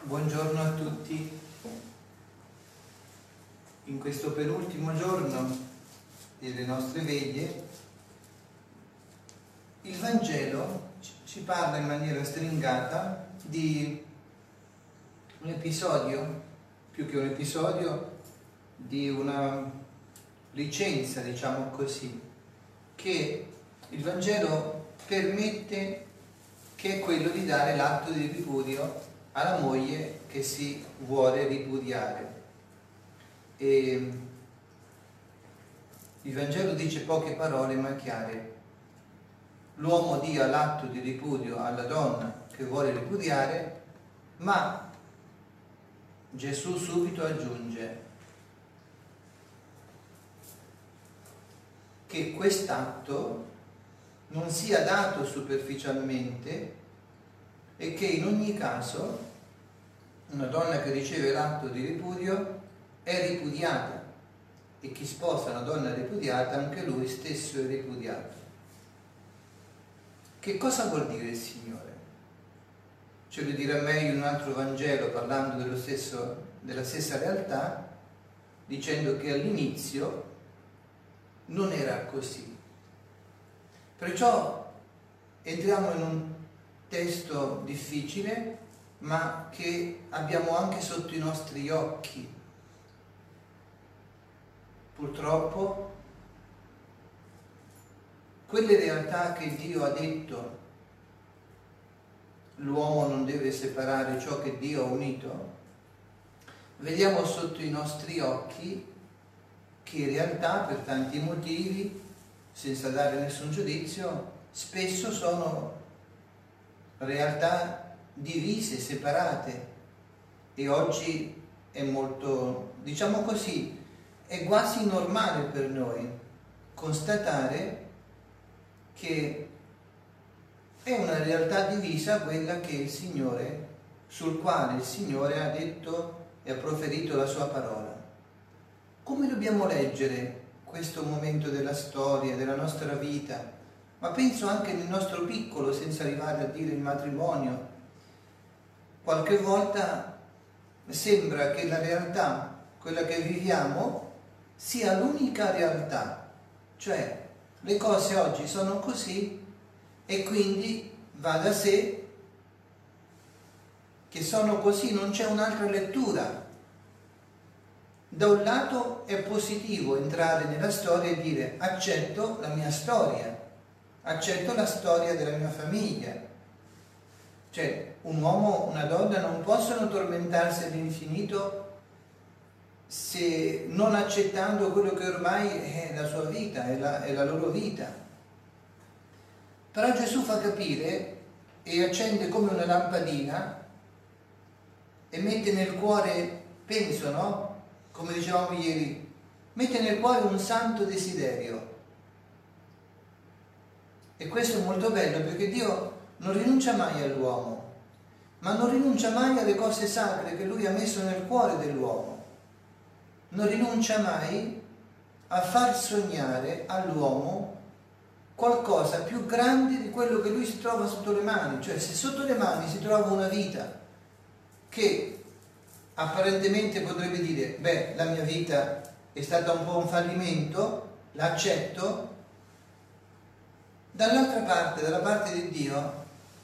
Buongiorno a tutti. In questo penultimo giorno delle nostre veglie, il Vangelo ci parla in maniera stringata di un episodio, più che un episodio, di una licenza, diciamo così, che il Vangelo permette, che è quello di dare l'atto di ripudio alla moglie che si vuole ripudiare. E il Vangelo dice poche parole ma chiare: l'uomo dia l'atto di ripudio alla donna che vuole ripudiare, ma Gesù subito aggiunge che quest'atto non sia dato superficialmente e che in ogni caso una donna che riceve l'atto di ripudio è ripudiata, e chi sposa una donna ripudiata anche lui stesso è ripudiato. Che cosa vuol dire il Signore? Ce lo dirà meglio in un altro Vangelo, parlando della stessa realtà, dicendo che all'inizio non era così. Perciò entriamo in un testo difficile, ma che abbiamo anche sotto i nostri occhi. Purtroppo quelle realtà che Dio ha detto, l'uomo non deve separare ciò che Dio ha unito, vediamo sotto i nostri occhi che in realtà per tanti motivi, senza dare nessun giudizio, spesso sono realtà divise, separate, e oggi è molto, diciamo così, è quasi normale per noi constatare che è una realtà divisa quella che il Signore, sul quale il Signore ha detto e ha proferito la sua parola. Come dobbiamo leggere questo momento della storia, della nostra vita? Ma penso anche nel nostro piccolo, senza arrivare a dire il matrimonio. Qualche volta sembra che la realtà, quella che viviamo, sia l'unica realtà, cioè le cose oggi sono così e quindi va da sé che sono così, non c'è un'altra lettura. Da un lato è positivo entrare nella storia e dire: accetto la mia storia, accetto la storia della mia famiglia. Cioè, un uomo, una donna non possono tormentarsi all'infinito se non accettando quello che ormai è la sua vita, è la loro vita. Però Gesù fa capire e accende come una lampadina e mette nel cuore, penso, no? Come dicevamo ieri, mette nel cuore un santo desiderio. E questo è molto bello, perché Dio non rinuncia mai all'uomo, ma non rinuncia mai alle cose sacre che Lui ha messo nel cuore dell'uomo. Non rinuncia mai a far sognare all'uomo qualcosa più grande di quello che lui si trova sotto le mani. Cioè, se sotto le mani si trova una vita che apparentemente potrebbe dire: beh, la mia vita è stata un po' un fallimento, l'accetto. Dall'altra parte, dalla parte di Dio,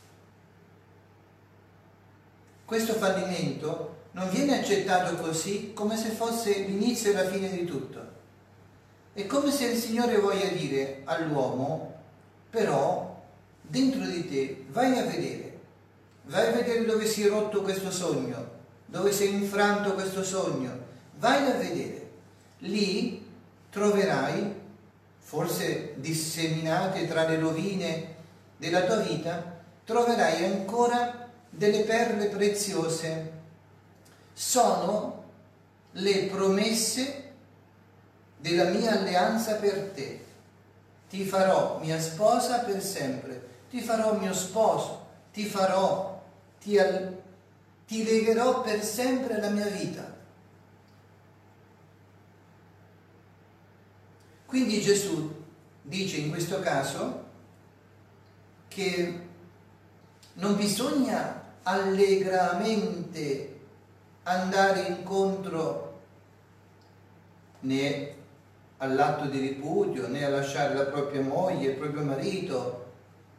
questo fallimento non viene accettato così, come se fosse l'inizio e la fine di tutto. È come se il Signore voglia dire all'uomo: però dentro di te vai a vedere dove si è rotto questo sogno, dove si è infranto questo sogno, vai a vedere. Lì troverai, forse disseminate tra le rovine della tua vita, troverai ancora delle perle preziose. Sono le promesse della mia alleanza per te. Ti farò mia sposa per sempre, ti farò mio sposo, ti legherò per sempre alla mia vita. Quindi Gesù dice in questo caso che non bisogna allegramente andare incontro né all'atto di ripudio, né a lasciare la propria moglie, il proprio marito,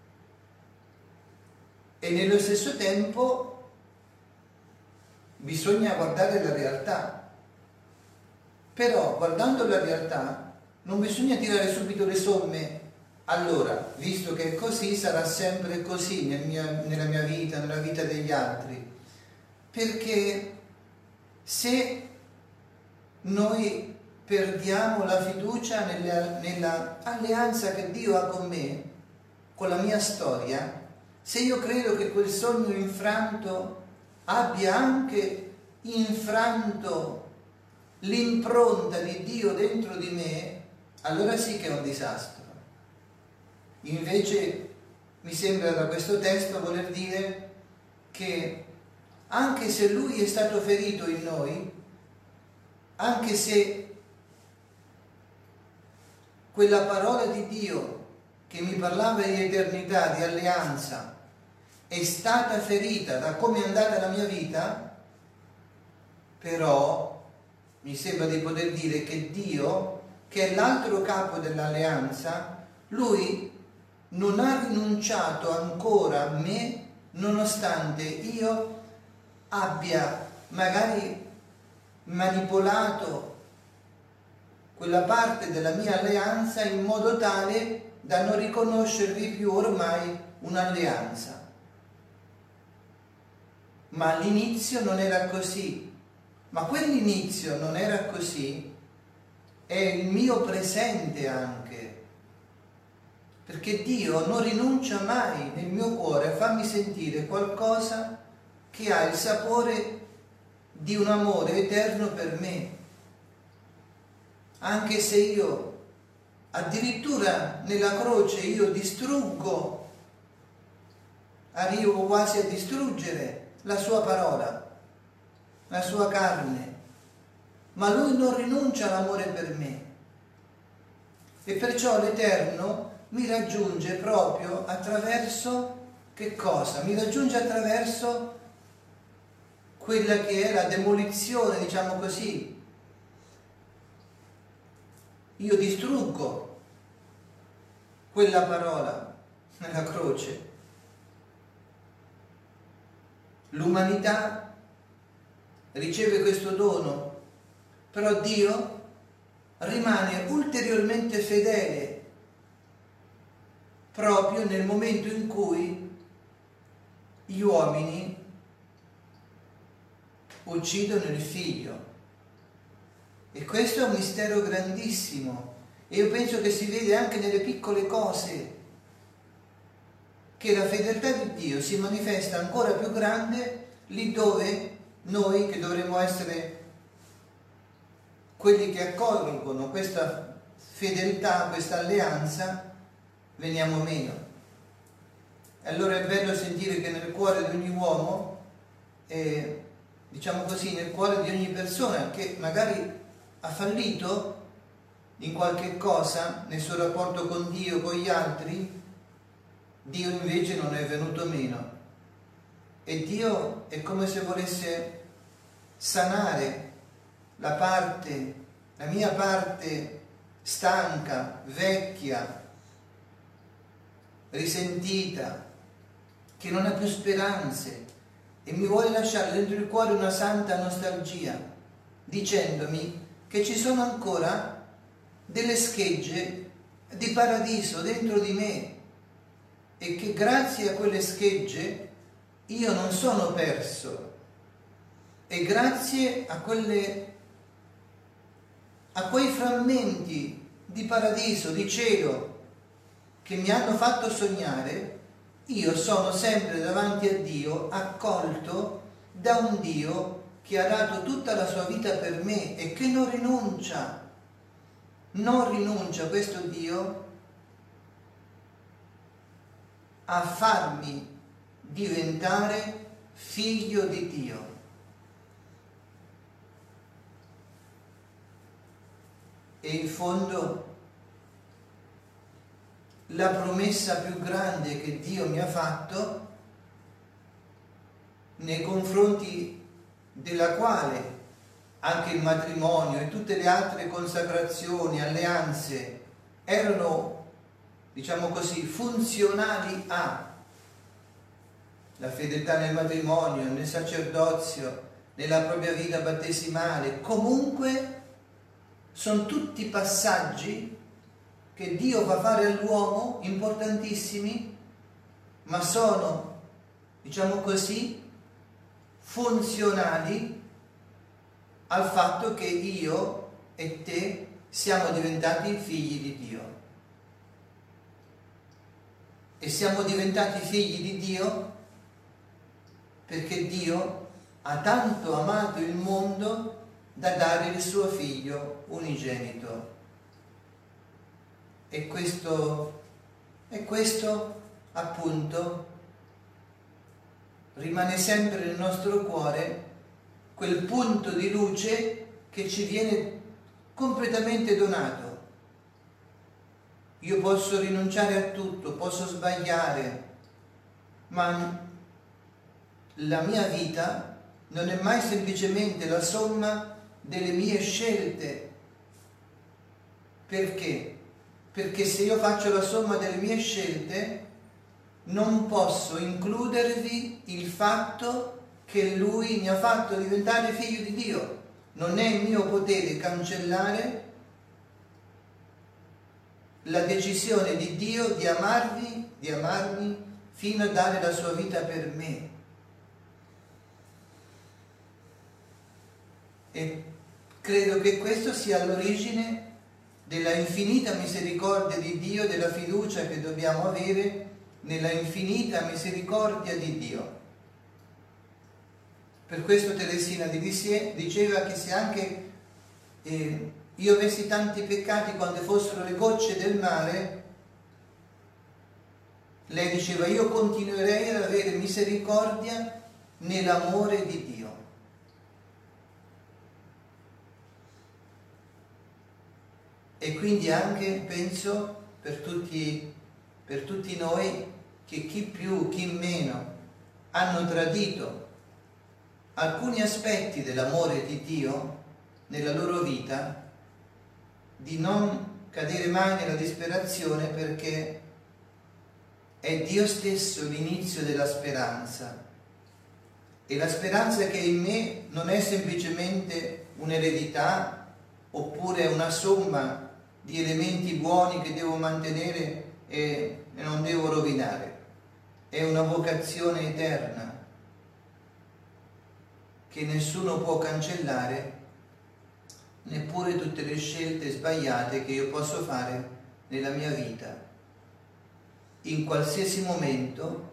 e nello stesso tempo bisogna guardare la realtà. Però guardando la realtà non bisogna tirare subito le somme. Allora, visto che è così, sarà sempre così nella mia vita, nella vita degli altri. Perché se noi perdiamo la fiducia nella alleanza che Dio ha con me, con la mia storia, se io credo che quel sogno infranto abbia anche infranto l'impronta di Dio dentro di me, allora sì che è un disastro. Invece mi sembra da questo testo voler dire che anche se Lui è stato ferito in noi, anche se quella parola di Dio che mi parlava di eternità, di alleanza, è stata ferita da come è andata la mia vita, però mi sembra di poter dire che Dio, che è l'altro capo dell'alleanza, Lui non ha rinunciato ancora a me, nonostante io abbia magari manipolato quella parte della mia alleanza in modo tale da non riconoscervi più ormai un'alleanza. Ma all'inizio non era così. Ma quell'inizio non era così, è il mio presente anche, perché Dio non rinuncia mai nel mio cuore a farmi sentire qualcosa che ha il sapore di un amore eterno per me. Anche se io, addirittura nella croce, io distruggo, arrivo quasi a distruggere la sua parola, la sua carne, ma Lui non rinuncia all'amore per me. E perciò l'Eterno mi raggiunge proprio attraverso che cosa? Mi raggiunge attraverso quella che è la demolizione, diciamo così. Io distruggo quella parola nella croce. L'umanità riceve questo dono, però Dio rimane ulteriormente fedele proprio nel momento in cui gli uomini uccidono il figlio. E questo è un mistero grandissimo, e io penso che si vede anche nelle piccole cose, che la fedeltà di Dio si manifesta ancora più grande lì dove noi, che dovremmo essere quelli che accolgono questa fedeltà, questa alleanza, veniamo meno. E allora è bello sentire che nel cuore di ogni uomo, diciamo così, nel cuore di ogni persona che magari ha fallito in qualche cosa nel suo rapporto con Dio, con gli altri, Dio invece non è venuto meno. E Dio è come se volesse sanare la mia parte stanca, vecchia, risentita, che non ha più speranze, e mi vuole lasciare dentro il cuore una santa nostalgia, dicendomi che ci sono ancora delle schegge di paradiso dentro di me, e che grazie a quelle schegge io non sono perso, e grazie a quei frammenti di paradiso, di cielo, che mi hanno fatto sognare, io sono sempre davanti a Dio, accolto da un Dio che ha dato tutta la sua vita per me e che non rinuncia questo Dio a farmi diventare figlio di Dio. E in fondo la promessa più grande che Dio mi ha fatto nei confronti della quale anche il matrimonio e tutte le altre consacrazioni, alleanze erano, diciamo così, funzionali a la fedeltà nel matrimonio, nel sacerdozio, nella propria vita battesimale. Comunque sono tutti passaggi che Dio fa fare all'uomo, importantissimi, ma sono, diciamo così, funzionali al fatto che io e te siamo diventati figli di Dio. E siamo diventati figli di Dio perché Dio ha tanto amato il mondo da dare il suo figlio unigenito. E questo appunto rimane sempre nel nostro cuore, quel punto di luce che ci viene completamente donato. Io posso rinunciare a tutto, posso sbagliare, ma la mia vita non è mai semplicemente la somma delle mie scelte. Perché? Perché se io faccio la somma delle mie scelte, non posso includervi il fatto che Lui mi ha fatto diventare figlio di Dio. Non è il mio potere cancellare la decisione di Dio di amarmi fino a dare la sua vita per me. E credo che questo sia all'origine della infinita misericordia di Dio, della fiducia che dobbiamo avere nella infinita misericordia di Dio. Per questo Teresina di Lisieux diceva che se anche io avessi tanti peccati quanto fossero le gocce del mare, lei diceva, io continuerei ad avere misericordia nell'amore di Dio. E quindi anche penso per tutti noi che chi più, chi meno hanno tradito alcuni aspetti dell'amore di Dio nella loro vita, di non cadere mai nella disperazione, perché è Dio stesso l'inizio della speranza. E la speranza che è in me non è semplicemente un'eredità oppure una somma di elementi buoni che devo mantenere e non devo rovinare. È una vocazione eterna che nessuno può cancellare, neppure tutte le scelte sbagliate che io posso fare nella mia vita. In qualsiasi momento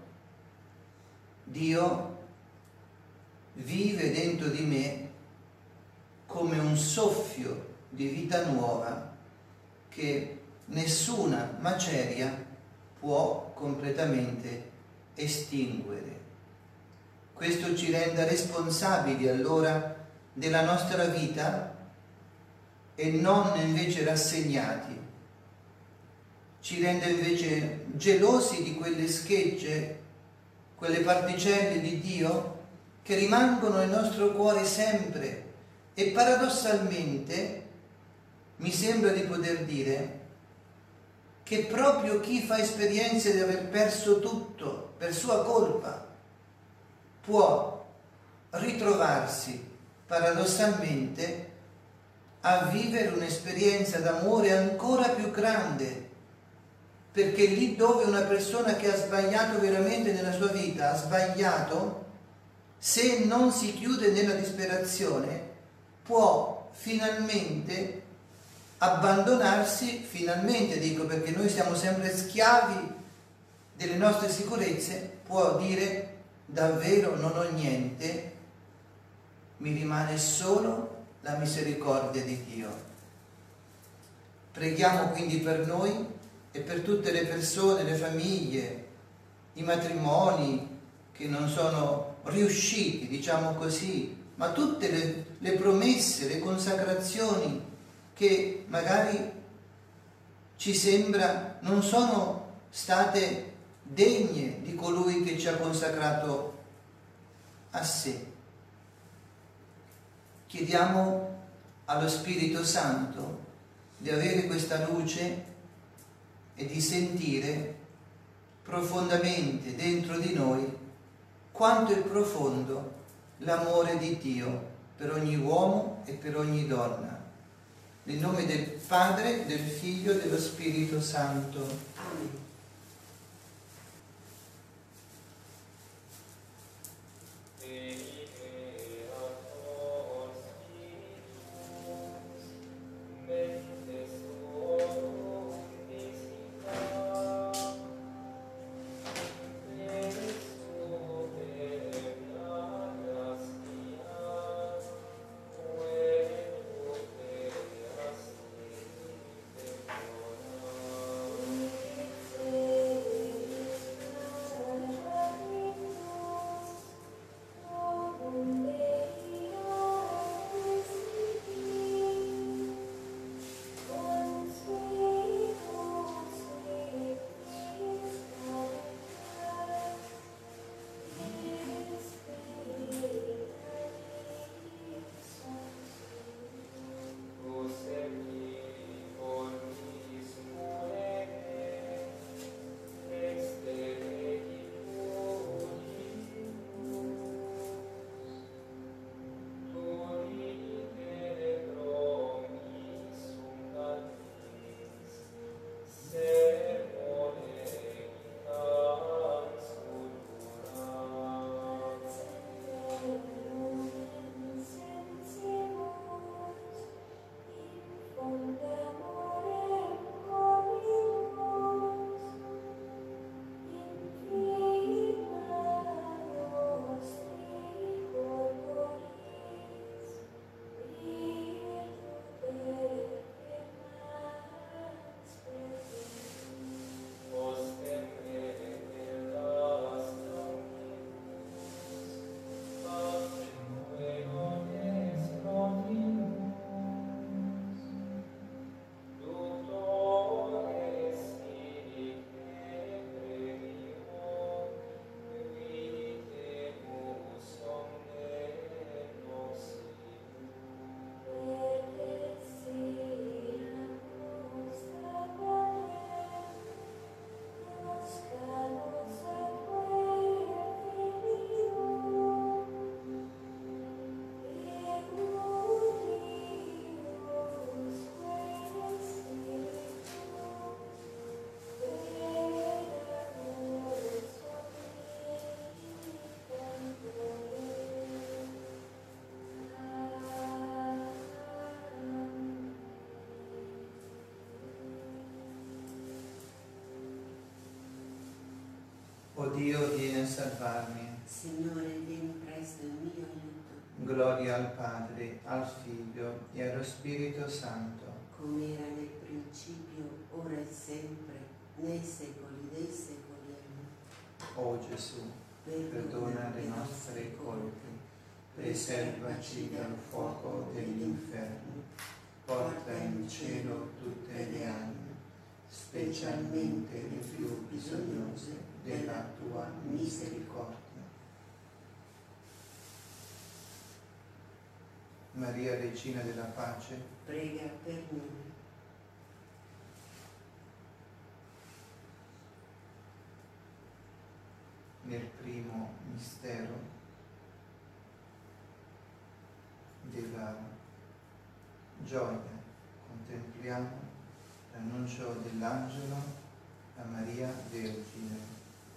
Dio vive dentro di me come un soffio di vita nuova che nessuna maceria può completamente estinguere. Questo ci rende responsabili allora della nostra vita e non invece rassegnati. Ci rende invece gelosi di quelle schegge, quelle particelle di Dio che rimangono nel nostro cuore sempre. E paradossalmente mi sembra di poter dire che proprio chi fa esperienze di aver perso tutto per sua colpa può ritrovarsi paradossalmente a vivere un'esperienza d'amore ancora più grande, perché lì dove una persona che ha sbagliato veramente nella sua vita ha sbagliato, se non si chiude nella disperazione, può finalmente abbandonarsi, finalmente dico perché noi siamo sempre schiavi delle nostre sicurezze, può dire davvero non ho niente, mi rimane solo la misericordia di Dio. Preghiamo quindi per noi e per tutte le persone, le famiglie, i matrimoni che non sono riusciti, diciamo così, ma tutte le promesse, le consacrazioni che magari ci sembra non sono state degne di colui che ci ha consacrato a sé. Chiediamo allo Spirito Santo di avere questa luce e di sentire profondamente dentro di noi quanto è profondo l'amore di Dio per ogni uomo e per ogni donna. Nel nome del Padre, del Figlio e dello Spirito Santo. Amen. O Dio, vieni a salvarmi. Signore, vieni presto in mio aiuto. Gloria al Padre, al Figlio e allo Spirito Santo. Come era nel principio, ora e sempre, nei secoli dei secoli. Amen. O Gesù, perdona le nostre colpe, preservaci dal fuoco dell'inferno, porta in cielo tutte le anime, specialmente le più bisognose della tua misericordia. Maria, Regina della Pace, prega per noi. Nel primo mistero della gioia contempliamo l'annuncio dell'angelo a Maria Vergine.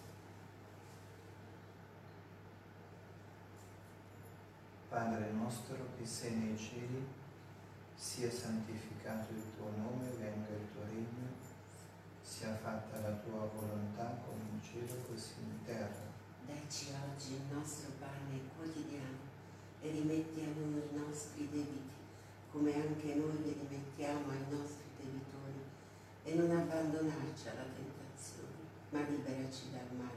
Padre nostro che sei nei cieli, sia santificato il tuo nome, venga il tuo regno, sia fatta la tua volontà come in cielo così in terra. Dacci oggi il nostro pane quotidiano e rimetti a noi i nostri debiti, come anche noi li rimettiamo ai nostri debitori, e non abbandonarci alla tentazione, ma liberaci dal male.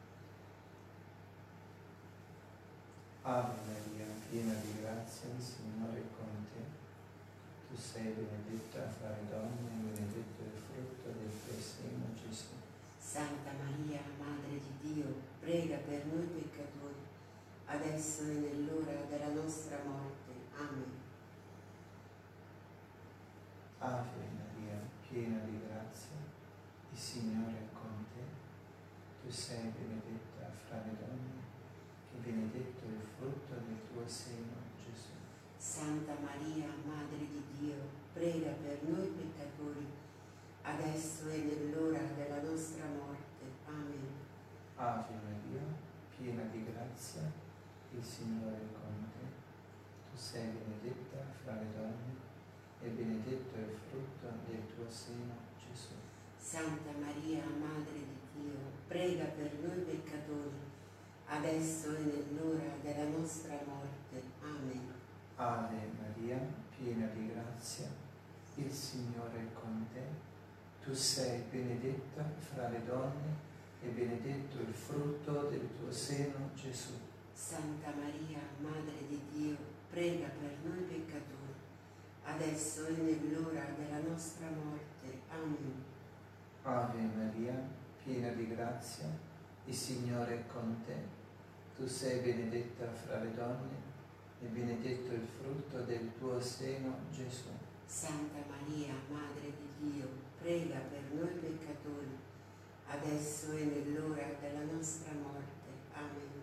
Ave Maria, piena di grazia, il Signore è con te. Tu sei benedetta fra le donne e benedetto il frutto del tuo seno, Gesù. Santa Maria, Madre di Dio, prega per noi peccatori, adesso e nell'ora della nostra morte. Amen. Ave Maria, piena di grazia, il Signore è con te. Tu sei benedetta fra le donne e benedetto il frutto del tuo seno, Gesù. Santa Maria, Madre di Dio, prega per noi peccatori, adesso e nell'ora della nostra morte. Amen. Ave Maria, piena di grazia, il Signore è con te. Tu sei benedetta fra le donne e benedetto il frutto del tuo seno, Gesù. Santa Maria, Madre di Dio, prega per noi peccatori, adesso e nell'ora della nostra morte. Amen. Ave Maria, piena di grazia, il Signore è con te. Tu sei benedetta fra le donne e benedetto il frutto del tuo seno, Gesù. Santa Maria, Madre di Dio, prega per noi peccatori, adesso e nell'ora della nostra morte. Amen. Ave Maria, piena di grazia, il Signore è con te. Tu sei benedetta fra le donne e benedetto il frutto del tuo seno, Gesù. Santa Maria, Madre di Dio, prega per noi peccatori, adesso e nell'ora della nostra morte. Amen.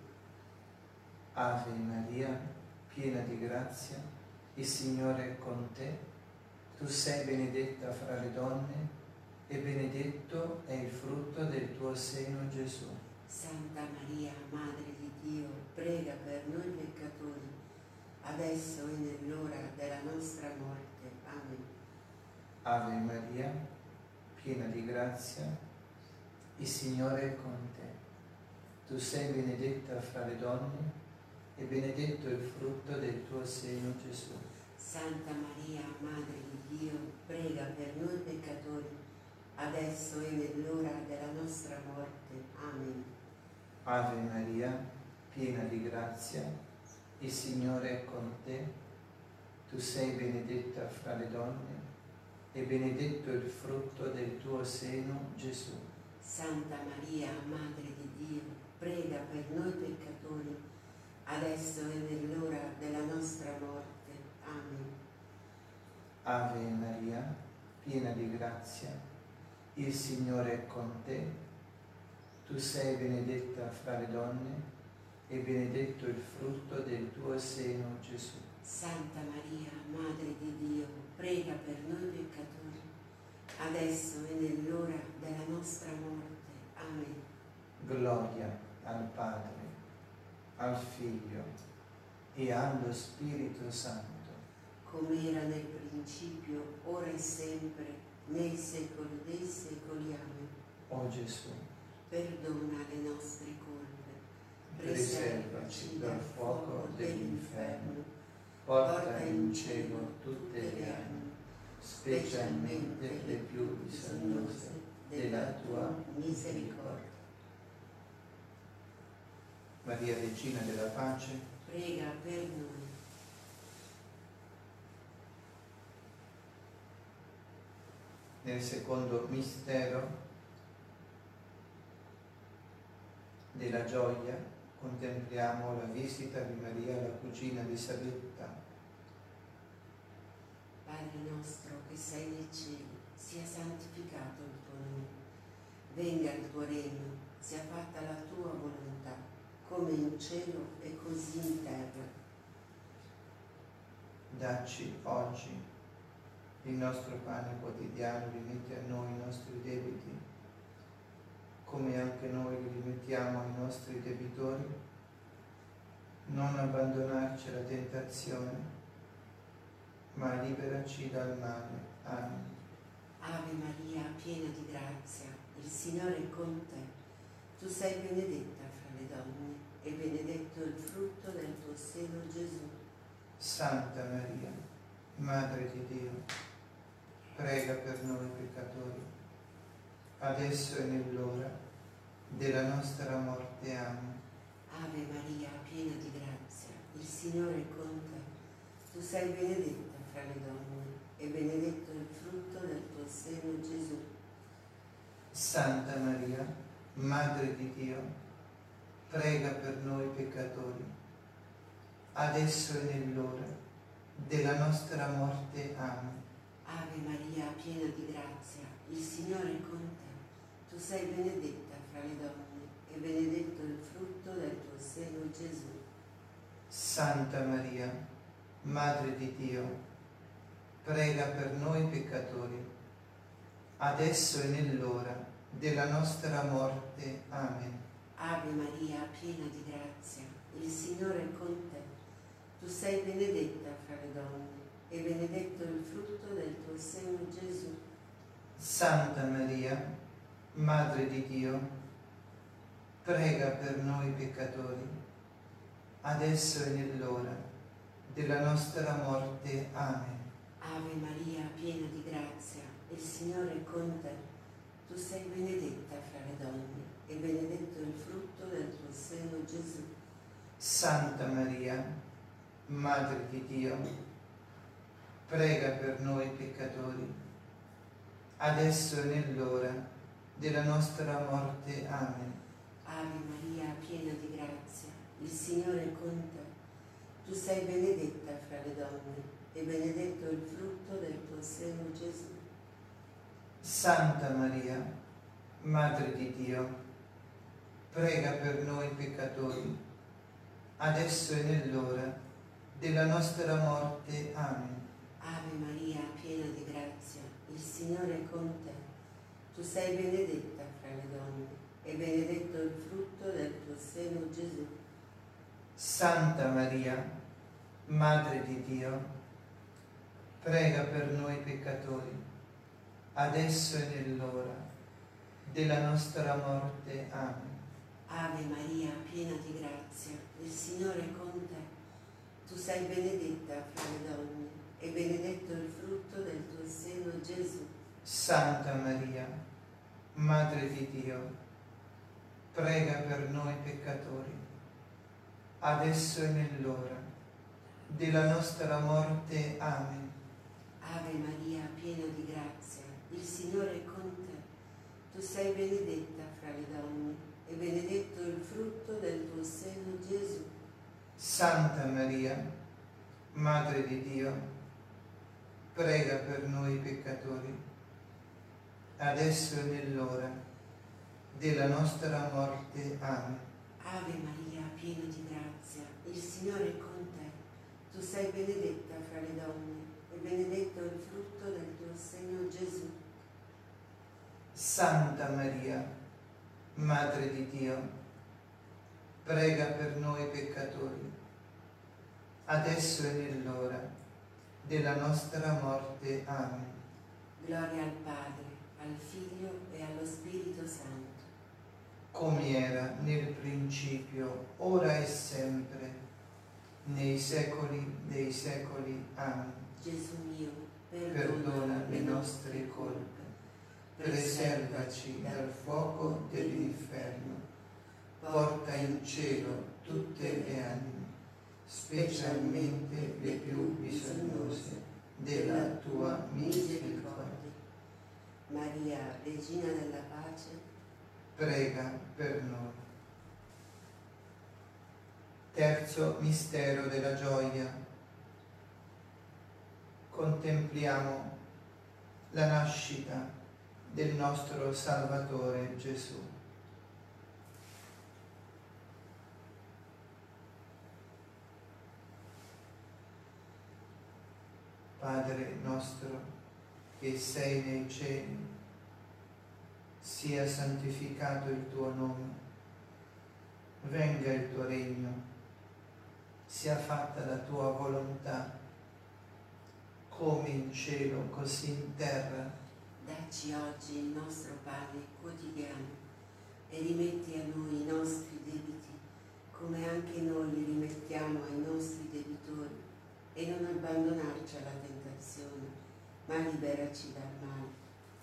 Ave Maria, piena di grazia, il Signore è con te. Tu sei benedetta fra le donne e benedetto è il frutto del tuo seno, Gesù. Santa Maria, Madre di Dio, prega per noi peccatori, adesso e nell'ora della nostra morte. Amen. Ave Maria, piena di grazia, il Signore è con te. Tu sei benedetta fra le donne e benedetto il frutto del tuo seno, Gesù. Santa Maria, Madre di Dio, prega per noi peccatori, adesso e nell'ora della nostra morte. Amen. Ave Maria, piena di grazia, il Signore è con te. Tu sei benedetta fra le donne e benedetto il frutto del tuo seno, Gesù. Santa Maria, Madre di Dio, prega per noi peccatori, adesso e nell'ora della nostra morte. Amen. Ave Maria, piena di grazia, il Signore è con te. Tu sei benedetta fra le donne e benedetto il frutto del tuo seno, Gesù. Santa Maria, Madre di Dio, prega per noi peccatori, adesso e nell'ora della nostra morte. Amen. Gloria al Padre, al Figlio e allo Spirito Santo. Come era nel principio, ora e sempre, nei secoli dei secoli. Amen. O Gesù, perdona le nostre colpe, preservaci dal fuoco dell'inferno, porta in cielo tutte le anime, specialmente le più bisognose della tua misericordia. Maria, Regina della Pace, prega per noi. Nel secondo mistero della gioia contempliamo la visita di Maria, la cugina di Elisabetta. Padre nostro che sei nei cieli, sia santificato il tuo nome. Venga il tuo regno, sia fatta la tua volontà, come in cielo e così in terra. Dacci oggi il nostro pane quotidiano, rimetti a noi i nostri debiti, come anche noi li rimettiamo ai nostri debitori. Non abbandonarci alla tentazione, ma liberaci dal male. Amen. Ave Maria, piena di grazia, il Signore è con te. Tu sei benedetta fra le donne e benedetto il frutto del tuo seno, Gesù. Santa Maria, Madre di Dio, prega per noi peccatori, adesso e nell'ora della nostra morte. Amen. Ave Maria, piena di grazia, il Signore è con te. Tu sei benedetta fra le donne e benedetto il frutto del tuo seno, Gesù. Santa Maria, Madre di Dio, prega per noi peccatori, adesso e nell'ora della nostra morte. Amen. Ave Maria, piena di grazia, il Signore è con te. Tu sei benedetta fra le donne e benedetto il frutto del tuo seno, Gesù. Santa Maria, Madre di Dio, prega per noi peccatori, adesso e nell'ora della nostra morte. Amen. Ave Maria, piena di grazia, il Signore è con te. Tu sei benedetta fra le donne e benedetto il frutto del tuo seno, Gesù. Santa Maria, Madre di Dio, prega per noi peccatori, adesso e nell'ora della nostra morte. Amen. Ave Maria, piena di grazia, il Signore è con te. Tu sei benedetta fra le donne e benedetto il frutto del tuo seno, Gesù. Santa Maria, Madre di Dio, prega per noi peccatori, adesso e nell'ora della nostra morte. Amen. Ave Maria, piena di grazia, il Signore è con te. Tu sei benedetta fra le donne e benedetto il frutto del tuo seno, Gesù. Santa Maria, Madre di Dio, prega per noi peccatori, adesso e nell'ora della nostra morte. Amen. Ave Maria, piena di grazia, il Signore è con te. Tu sei benedetta fra le donne e benedetto il frutto del tuo seno, Gesù. Santa Maria, Madre di Dio, prega per noi peccatori, adesso e nell'ora della nostra morte. Amen. Ave Maria, piena di grazia, il Signore è con te. Tu sei benedetta fra le donne e benedetto il frutto del tuo seno, Gesù. Santa Maria, Madre di Dio, prega per noi peccatori, adesso e nell'ora della nostra morte. Amen. Ave Maria, piena di grazia, il Signore è con te. Tu sei benedetta fra le donne e benedetto il frutto del tuo seno, Gesù. Santa Maria, Madre di Dio, prega per noi peccatori, adesso e nell'ora della nostra morte. Amen. Ave Maria, piena di grazia, il Signore è con te. Tu sei benedetta fra le donne e benedetto il frutto del tuo seno, Gesù. Santa Maria, Madre di Dio, prega per noi peccatori, adesso e nell'ora della nostra morte. Amen. Gloria al Padre, al Figlio e allo Spirito Santo. Come era nel principio, ora e sempre, nei secoli dei secoli. Amen. Gesù mio, Perdona le nostre colpe, preservaci dal fuoco dell'inferno, porta in cielo tutte le anime, specialmente le più bisognose della tua misericordia. Maria, Regina della Pace, Prega per noi. Terzo mistero della gioia. Contempliamo la nascita del nostro Salvatore Gesù. Padre nostro che sei nei cieli, sia santificato il tuo nome, venga il tuo regno, sia fatta la tua volontà, come in cielo così in terra. dacci oggi il nostro pane quotidiano e rimetti a noi i nostri debiti, come anche noi li rimettiamo ai nostri debitori, e non abbandonarci alla tentazione, ma liberaci dal male.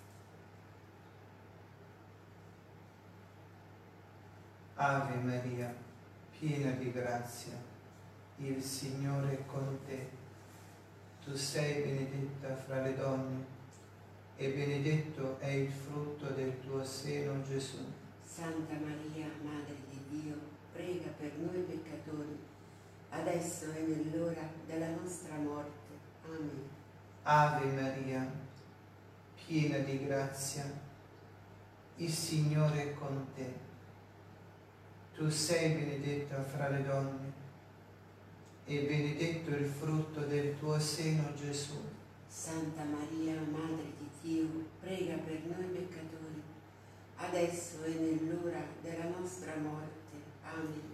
Ave Maria, piena di grazia, il Signore è con te. Tu sei benedetta fra le donne e benedetto è il frutto del tuo seno, Gesù. Santa Maria, Madre di Dio, prega per noi peccatori, adesso e nell'ora della nostra morte. Amen. Ave Maria, piena di grazia, il Signore è con te. Tu sei benedetta fra le donne e benedetto il frutto del tuo seno, Gesù. Santa Maria, Madre di Dio, prega per noi peccatori, adesso e nell'ora della nostra morte. Amen.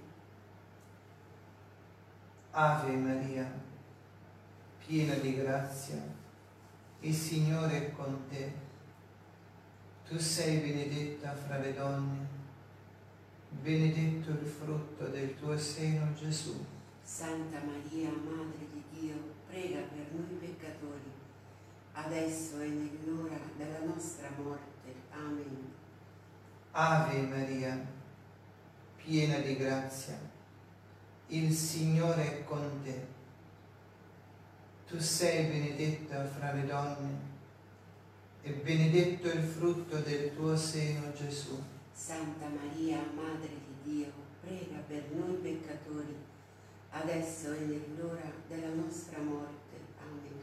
Ave Maria, piena di grazia, il Signore è con te. Tu sei benedetta fra le donne, benedetto il frutto del tuo seno, Gesù. Santa Maria, Madre di Dio, prega per noi peccatori, adesso e nell'ora della nostra morte. Amen. Ave Maria, piena di grazia, il Signore è con te. Tu sei benedetta fra le donne e benedetto il frutto del tuo seno, Gesù. Santa Maria, Madre di Dio, prega per noi peccatori, adesso e nell'ora della nostra morte. Amen.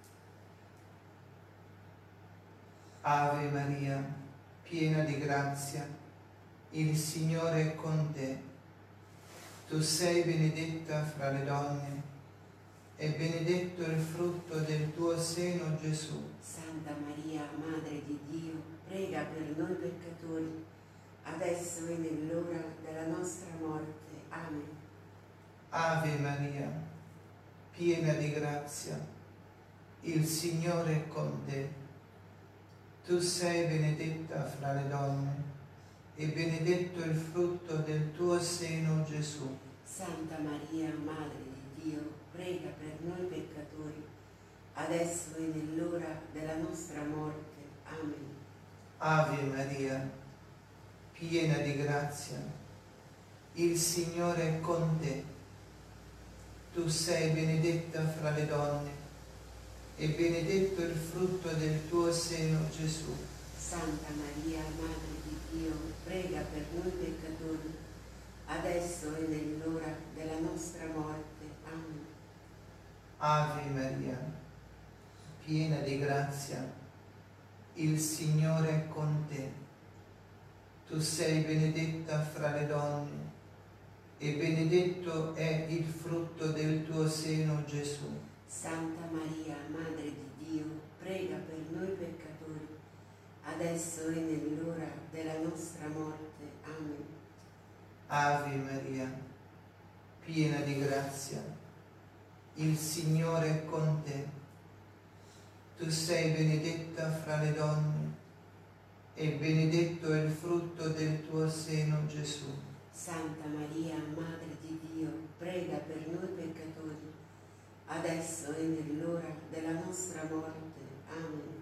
Ave Maria, piena di grazia, il Signore è con te. Tu sei benedetta fra le donne e benedetto il frutto del tuo seno, Gesù. Santa Maria, Madre di Dio, prega per noi peccatori, adesso e nell'ora della nostra morte. Amen. Ave Maria, piena di grazia, il Signore è con te. Tu sei benedetta fra le donne e benedetto il frutto del tuo seno, Gesù. Santa Maria, Madre di Dio, prega per noi peccatori, adesso e nell'ora della nostra morte. Amen. Ave Maria, piena di grazia, il Signore è con te. Tu sei benedetta fra le donne e benedetto il frutto del tuo seno, Gesù. Santa Maria, Madre di Dio, prega per noi peccatori, adesso e nell'ora della nostra morte. Amen. Ave Maria, piena di grazia, il Signore è con te. Tu sei benedetta fra le donne e benedetto è il frutto del tuo seno, Gesù. Santa Maria, Madre di Dio, prega per noi peccatori, adesso e nell'ora della nostra morte. Amen. Ave Maria, piena di grazia, il Signore è con te. Tu sei benedetta fra le donne e benedetto è il frutto del tuo seno, Gesù. Santa Maria, Madre di Dio, prega per noi peccatori, adesso e nell'ora della nostra morte. Amen.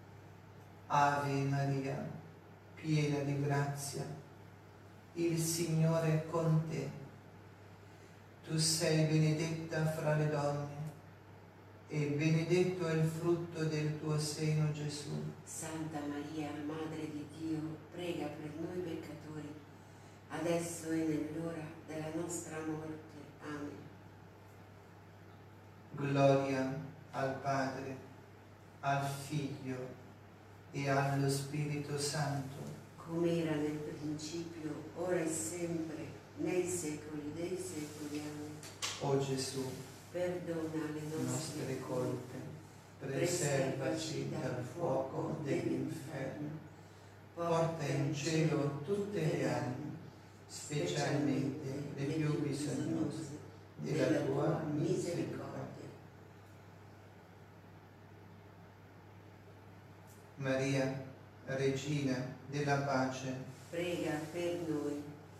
Ave Maria, piena di grazia, il Signore è con te. Tu sei benedetta fra le donne e benedetto è il frutto del tuo seno, Gesù. Santa Maria, Madre di Dio, prega per noi peccatori, adesso e nell'ora della nostra morte. Amen. Gloria al Padre, al Figlio e allo Spirito Santo, come era nel principio, ora e sempre, nei secoli dei secoli. Amen. o Gesù, Perdona le nostre colpe, preservaci dal fuoco dell'inferno, porta in cielo tutte le anime, specialmente le più bisognose della tua misericordia. Maria, Regina della pace, prega per noi.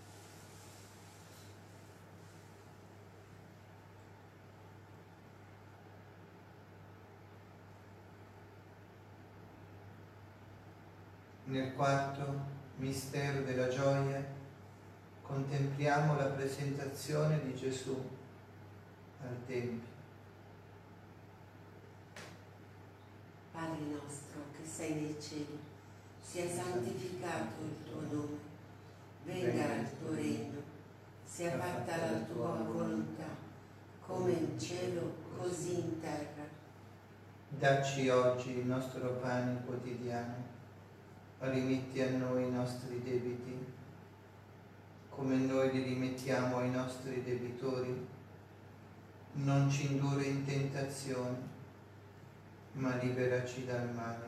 Nel quarto mistero della gioia contempliamo la presentazione di Gesù al Tempio. Padre nostro che sei nei cieli, sia santificato il tuo nome, venga il tuo regno, sia fatta la tua volontà, come in cielo, così in terra. Dacci oggi il nostro pane quotidiano, rimetti a noi i nostri debiti, come noi li rimettiamo ai nostri debitori. Non ci indurre in tentazione, ma liberaci dal male.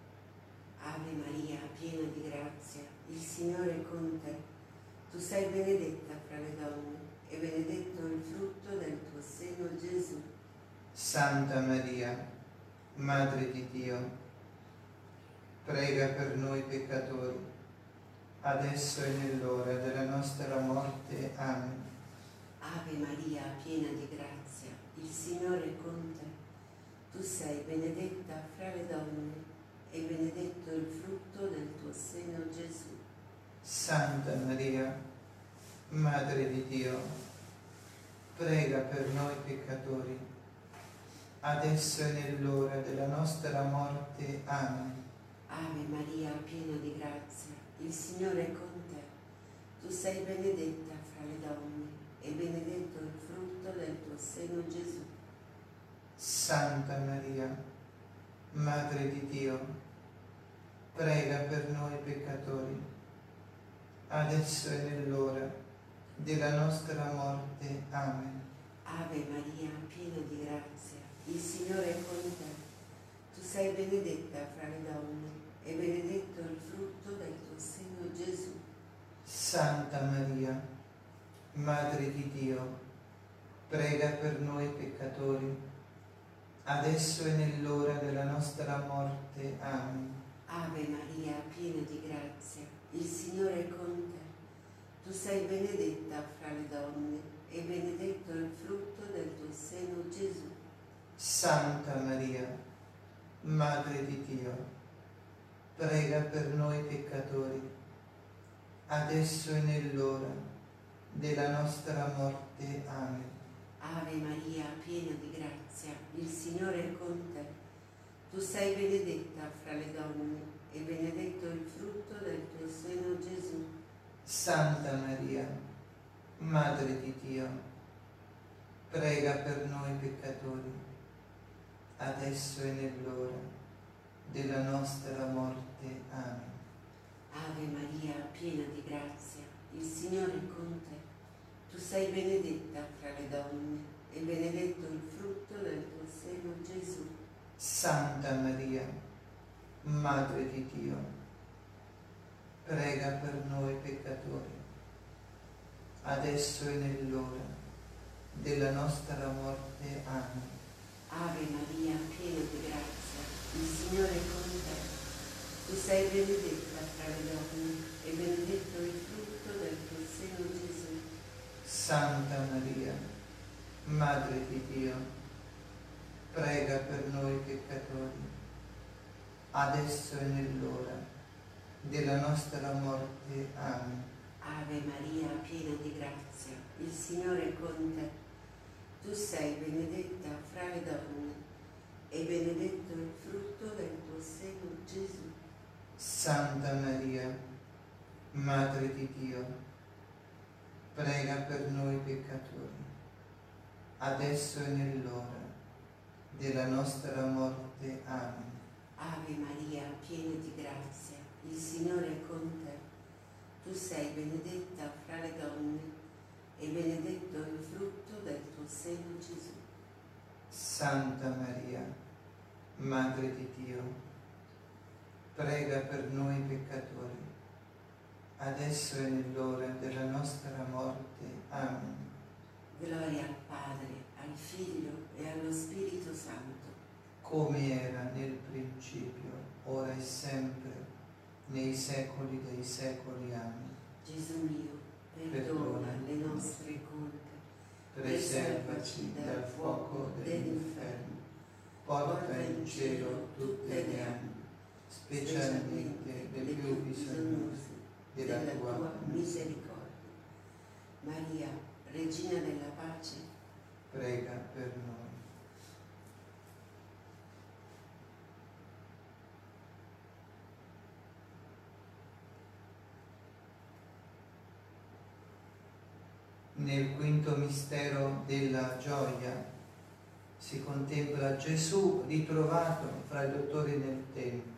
Ave Maria, piena di grazia, il Signore è con te. Tu sei benedetta fra le donne, e benedetto il frutto del tuo seno, Gesù. Santa Maria, Madre di Dio, prega per noi peccatori, adesso e nell'ora della nostra morte. Amen. Ave Maria, piena di grazia, il Signore è con te. Tu sei benedetta fra le donne, e benedetto il frutto del tuo seno, Gesù. Santa Maria, Madre di Dio, prega per noi peccatori, adesso e nell'ora della nostra morte. Amen. Ave Maria, piena di grazia, il Signore è con te. Tu sei benedetta fra le donne, e benedetto il frutto del tuo seno, Gesù. Santa Maria, Madre di Dio, prega per noi peccatori, adesso e nell'ora della nostra morte. Amen. Ave Maria, piena di grazia, il Signore è con te. Tu sei benedetta fra le donne, e benedetto il frutto del tuo seno, Gesù. Santa Maria, Madre di Dio, prega per noi peccatori, adesso e nell'ora della nostra morte. Amen. Ave Maria, piena di grazia, il Signore è con te. Tu sei benedetta fra le donne, e benedetto il frutto del tuo seno, Gesù. Santa Maria, Madre di Dio, prega per noi peccatori, adesso e nell'ora della nostra morte. Amen. Ave Maria, piena di grazia, il Signore è con te. Tu sei benedetta fra le donne, e benedetto il frutto del tuo seno, Gesù. Santa Maria, Madre di Dio, prega per noi peccatori, adesso e nell'ora della nostra morte. Amen. Ave Maria, piena di grazia, il Signore è con te. Tu sei benedetta fra le donne, e benedetto il frutto del tuo seno, Gesù. Santa Maria, Madre di Dio, prega per noi peccatori, adesso e nell'ora della nostra morte. Amen. Ave Maria, piena di grazia, il Signore è con te. Tu sei benedetta fra le donne, e benedetto il frutto del tuo seno, Gesù. Santa Maria, Madre di Dio, prega per noi peccatori, adesso e nell'ora della nostra morte. Amen. Ave Maria, piena di grazia, il Signore è con te. Tu sei benedetta fra le donne, e benedetto il frutto del tuo seno, Gesù. Santa Maria, Madre di Dio, prega per noi peccatori, adesso e nell'ora della nostra morte. Amen. Ave Maria, piena di grazia, il Signore è con te. Tu sei benedetta fra le donne, e benedetto il frutto del tuo seno, Gesù. Santa Maria, Madre di Dio, prega per noi peccatori, adesso e nell'ora della nostra morte. Amen. Gloria al Padre, al Figlio e allo Spirito Santo, come era nel principio, ora e sempre, nei secoli dei secoli. Amen. Gesù mio, perdona le nostre colpe, Preservaci dal fuoco dell'inferno, porta in cielo tutte le anime, specialmente le più bisognose della tua misericordia. Maria, Regina della Pace, Prega per noi. Nel quinto mistero della gioia si contempla Gesù ritrovato fra i dottori nel Tempio.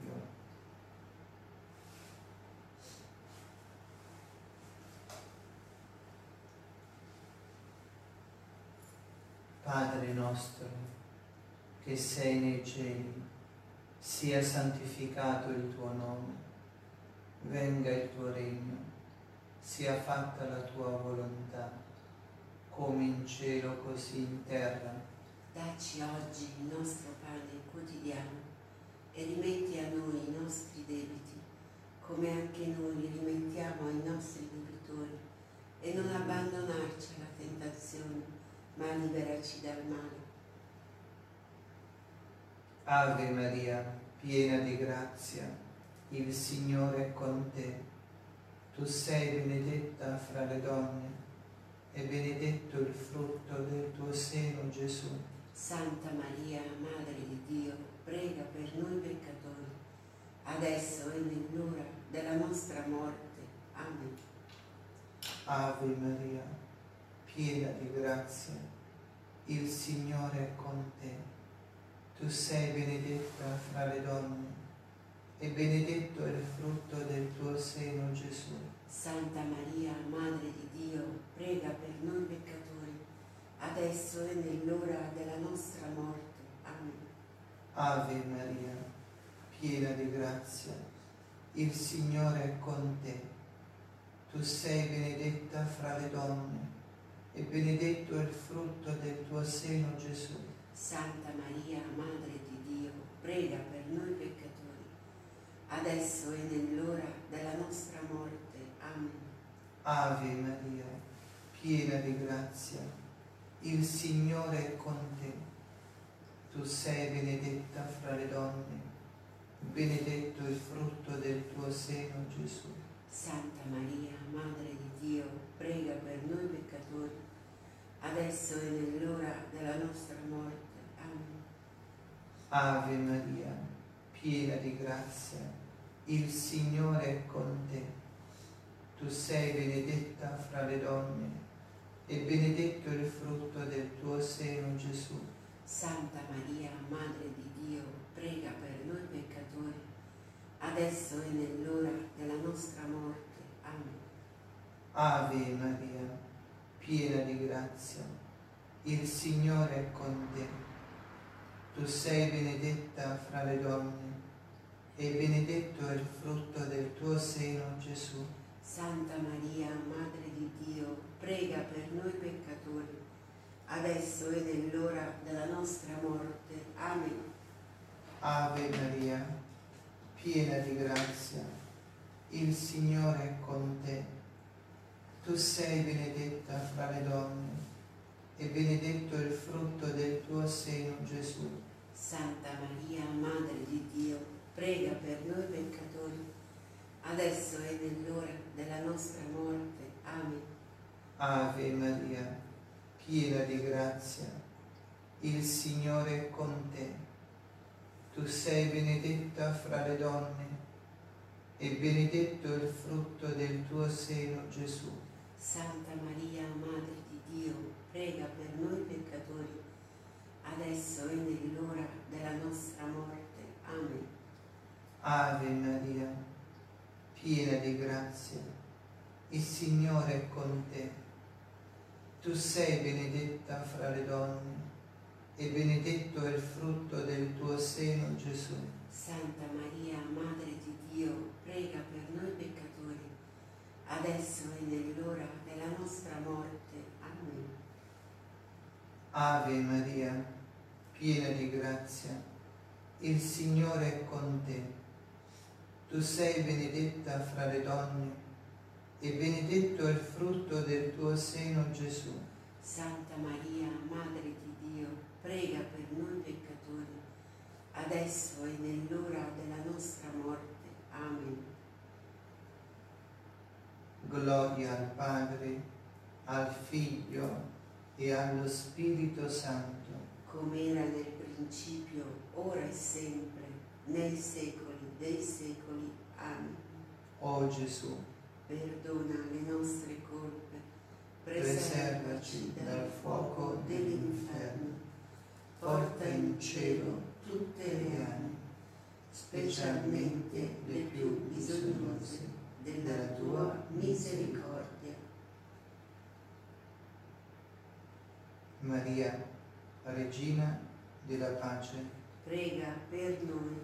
Padre nostro, che sei nei cieli, sia santificato il tuo nome, venga il tuo regno, sia fatta la tua volontà, come in cielo così in terra. Dacci oggi il nostro pane quotidiano e rimetti a noi i nostri debiti, come anche noi li rimettiamo ai nostri debitori, e non abbandonarci alla tentazione, ma liberaci dal male. Ave Maria, piena di grazia, il Signore è con te. Tu sei benedetta fra le donne, e benedetto il frutto del tuo seno, Gesù. Santa Maria, Madre di Dio, prega per noi peccatori, adesso e nell'ora della nostra morte. Amen. Ave Maria, piena di grazia, il Signore è con te. Tu sei benedetta fra le donne, e benedetto è il frutto del tuo seno, Gesù. Santa Maria, Madre di Dio, prega per noi peccatori, adesso e nell'ora della nostra morte. Amen. Ave Maria, piena di grazia, il Signore è con te. Tu sei benedetta fra le donne, e benedetto è il frutto del tuo seno, Gesù. Santa Maria, Madre di Dio, prega per noi peccatori, adesso e nell'ora della nostra morte. Amen. Ave Maria, piena di grazia, il Signore è con te. Tu sei benedetta fra le donne, benedetto il frutto del tuo seno, Gesù. Santa Maria, Madre di Dio, prega per noi peccatori, adesso e nell'ora della nostra morte. Amen. Ave Maria, piena di grazia, il Signore è con te. Tu sei benedetta fra le donne, e benedetto il frutto del tuo seno, Gesù. Santa Maria, Madre di Dio, prega per noi peccatori, adesso e nell'ora della nostra morte. Amen. Ave Maria, piena di grazia, il Signore è con te. Tu sei benedetta fra le donne, e benedetto è il frutto del tuo seno, Gesù. Santa Maria, Madre di Dio, prega per noi peccatori, adesso e nell'ora della nostra morte. Amen. Ave Maria, piena di grazia, il Signore è con te. Tu sei benedetta fra le donne, e benedetto è il frutto del tuo seno, Gesù. Santa Maria, Madre di Dio, prega per noi peccatori, adesso e nell'ora della nostra morte. Amen. Ave Maria, piena di grazia, il Signore è con te. Tu sei benedetta fra le donne, e benedetto è il frutto del tuo seno, Gesù. Santa Maria, Madre di Dio, prega per noi peccatori, adesso e nell'ora della nostra morte. Amen. Ave Maria, piena di grazia, il Signore è con te. Tu sei benedetta fra le donne, e benedetto è il frutto del tuo seno, Gesù. Santa Maria, Madre di Dio, prega per noi peccatori, adesso e nell'ora della nostra morte. Amen. Ave Maria, piena di grazia, il Signore è con te. Tu sei benedetta fra le donne, e benedetto è il frutto del tuo seno, Gesù. Santa Maria, Madre di Dio, prega per noi peccatori, adesso e nell'ora della nostra morte. Amen. Gloria al Padre, al Figlio e allo Spirito Santo. Come era nel principio, ora e sempre, nei secoli dei secoli. Amen. O Gesù, Perdona le nostre colpe, preservaci dal fuoco dell'inferno, porta in cielo tutte le anime, specialmente le più bisognose della tua misericordia. Maria, Regina della pace, prega per noi.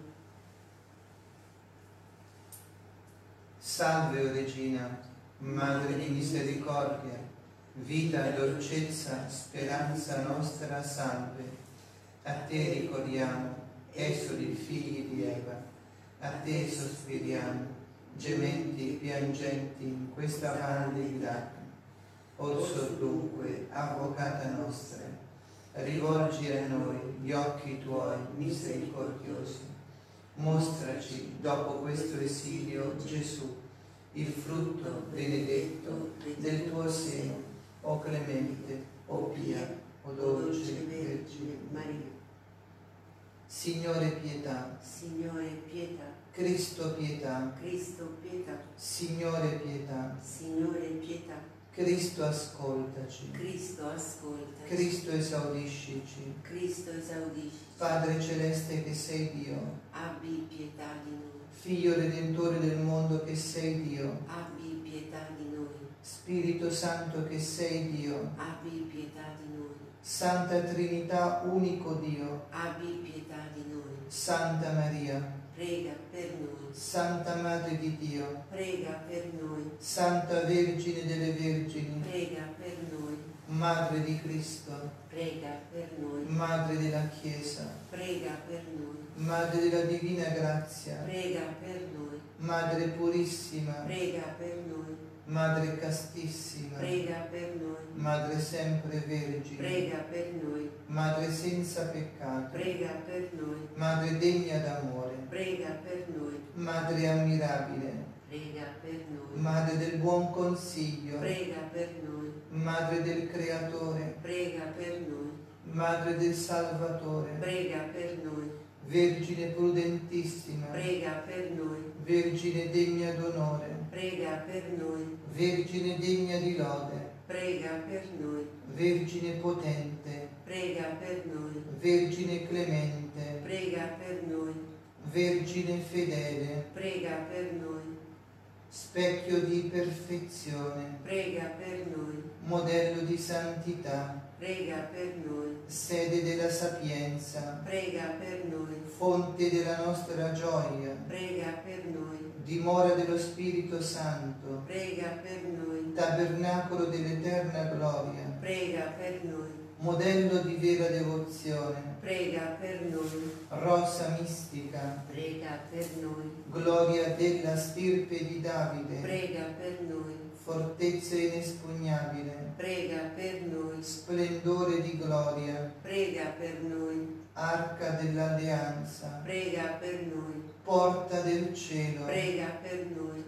Salve, o Regina, Madre di misericordia, vita, dolcezza, speranza nostra, salve. A te ricordiamo, esuli figli di Eva, a te sospiriamo, gementi e piangenti in questa valle di lacrime. Orso dunque, avvocata nostra, rivolgi a noi gli occhi tuoi misericordiosi. Mostraci, dopo questo esilio, Gesù, il frutto benedetto del tuo seno, o clemente, o pia, o dolce Vergine Maria. Signore pietà, Signore pietà, Cristo pietà, Cristo pietà, Signore pietà, Signore pietà, Cristo ascoltaci, Cristo ascoltaci, Cristo esaudiscici, Cristo esaudisci. Padre celeste che sei Dio, Abbi pietà di noi, Figlio redentore del mondo che sei Dio, abbi pietà di noi, Spirito Santo che sei Dio, abbi pietà di noi, Santa Trinità unico Dio, abbi pietà di noi, Santa Maria, prega per noi, Santa Madre di Dio, prega per noi, Santa Vergine delle Vergini, prega per noi, Madre di Cristo, prega per noi, Madre della Chiesa, prega per noi, Madre della Divina Grazia, prega per noi, Madre purissima, prega per noi, Madre castissima, prega per noi, Madre sempre Vergine, prega per noi, Madre senza peccato, prega per noi, Madre degna d'amore, prega per noi, Madre ammirabile, prega per noi, Madre del buon consiglio, prega per noi, Madre del Creatore, prega per noi, Madre del Salvatore, prega per noi, Vergine prudentissima, prega per noi, Vergine degna d'onore, prega per noi, Vergine degna di lode, prega per noi, Vergine potente, prega per noi, Vergine clemente, prega per noi, Vergine fedele, prega per noi, specchio di perfezione, prega per noi, modello di santità, prega per noi, sede della sapienza, prega per noi, fonte della nostra gioia, prega per noi, dimora dello Spirito Santo, prega per noi, tabernacolo dell'eterna gloria, prega per noi, modello di vera devozione, prega per noi, rosa mistica, prega per noi, gloria della stirpe di Davide, prega per noi, fortezza inespugnabile, prega per noi, splendore di gloria, prega per noi, arca dell'alleanza, prega per noi, porta del cielo, prega per noi,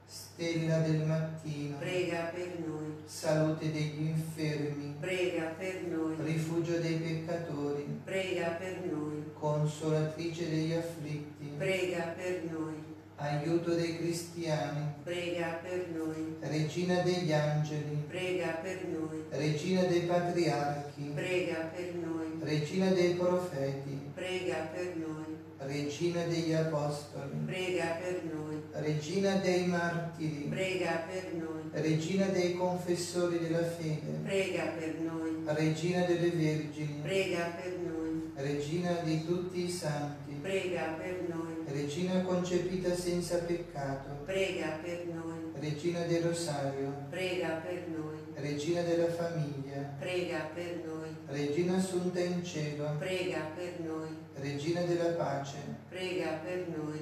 stella del mattino, prega per noi, salute degli infermi, prega per noi, rifugio dei peccatori, prega per noi, consolatrice degli afflitti, prega per noi, aiuto dei cristiani, prega per noi, regina degli angeli, prega per noi, regina dei patriarchi, prega per noi, regina dei profeti, prega per noi, regina degli apostoli, prega per noi, regina dei martiri, prega per noi, regina dei confessori della fede, prega per noi, regina delle vergini, prega per noi, regina di tutti i santi, prega per noi, regina concepita senza peccato, prega per noi, regina del rosario, prega per noi, regina della famiglia, prega per noi, regina assunta in cielo, prega per noi, regina della pace, prega per noi,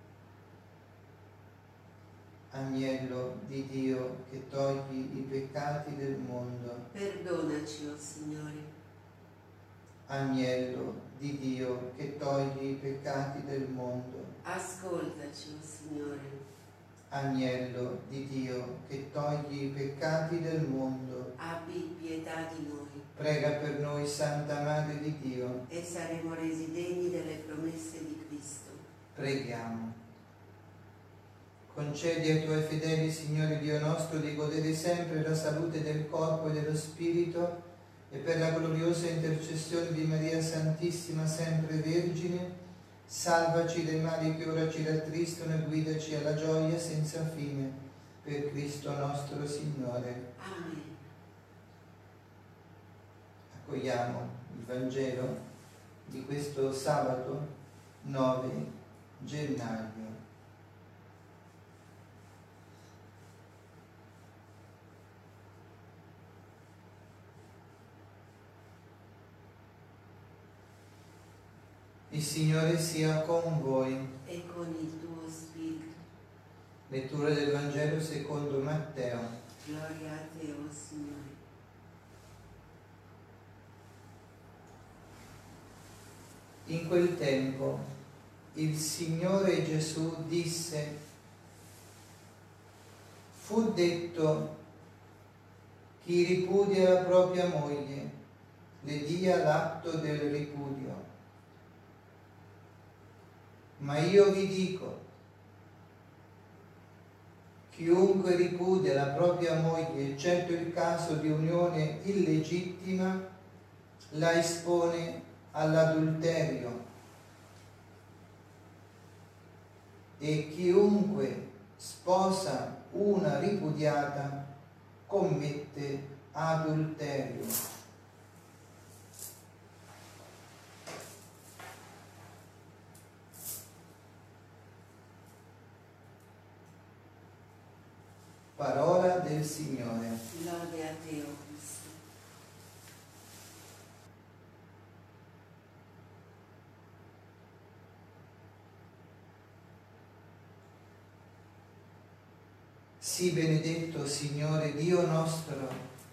agnello di Dio che togli i peccati del mondo, perdonaci, o Signore, agnello di Dio che togli i peccati del mondo, ascoltaci, o Signore, agnello di Dio che togli i peccati del mondo, abbi pietà di noi, prega per noi, Santa Madre di Dio. e saremo resi degni delle promesse di Cristo. Preghiamo. Concedi ai tuoi fedeli, Signore Dio nostro, di godere sempre la salute del corpo e dello spirito, e per la gloriosa intercessione di Maria Santissima, sempre Vergine, salvaci dai mali che ora ci rattristano e guidaci alla gioia senza fine. Per Cristo nostro Signore. Amen. Accogliamo il Vangelo di questo sabato 9 gennaio. Il Signore sia con voi. E con il tuo spirito. Lettura del Vangelo secondo Matteo. Gloria a te, o Signore. In quel tempo il Signore Gesù disse: fu detto, chi ripudia la propria moglie le dia l'atto del ripudio. Ma io vi dico, chiunque ripudia la propria moglie, eccetto il caso di unione illegittima, la espone all'adulterio. E chiunque sposa una ripudiata commette adulterio. Parola del Signore. Lode a te, o Cristo. Sii benedetto, Signore Dio nostro,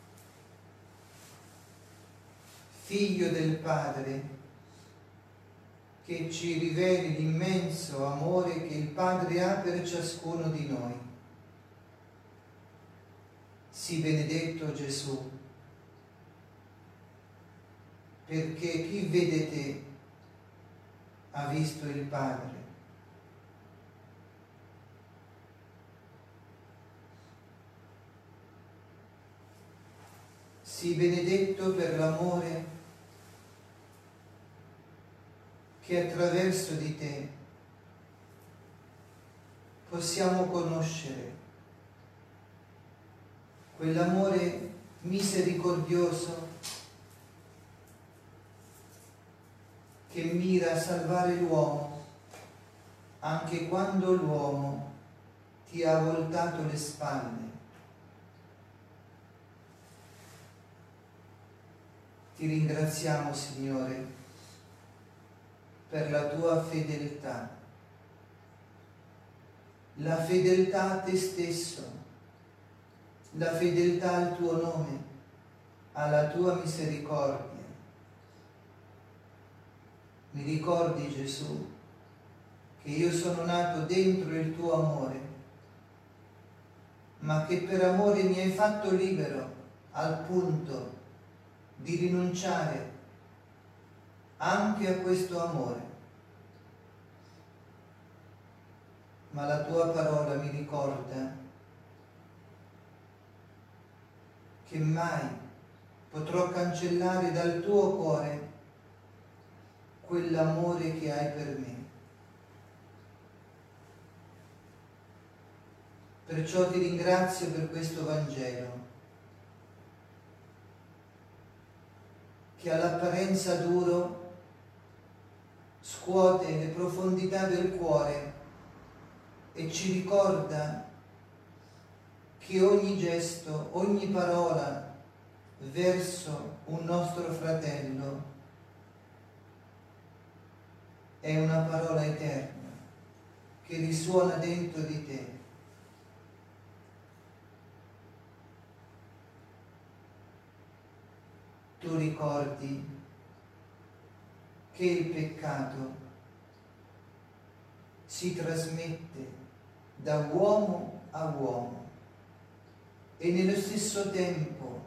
Figlio del Padre, che ci riveli l'immenso amore che il Padre ha per ciascuno di noi. Sii benedetto, Gesù, perché chi vede te ha visto il Padre. Sii benedetto per l'amore che attraverso di te possiamo conoscere, quell'amore misericordioso che mira a salvare l'uomo anche quando l'uomo ti ha voltato le spalle. Ti ringraziamo, Signore, per la tua fedeltà, la fedeltà a te stesso, la fedeltà al tuo nome, alla tua misericordia. Mi ricordi, Gesù, che io sono nato dentro il tuo amore, ma che per amore mi hai fatto libero al punto di rinunciare anche a questo amore. Ma la tua parola mi ricorda che mai potrò cancellare dal tuo cuore quell'amore che hai per me. Perciò ti ringrazio per questo Vangelo, che all'apparenza duro scuote le profondità del cuore e ci ricorda che ogni gesto, ogni parola verso un nostro fratello è una parola eterna che risuona dentro di te. Tu ricordi che il peccato si trasmette da uomo a uomo e nello stesso tempo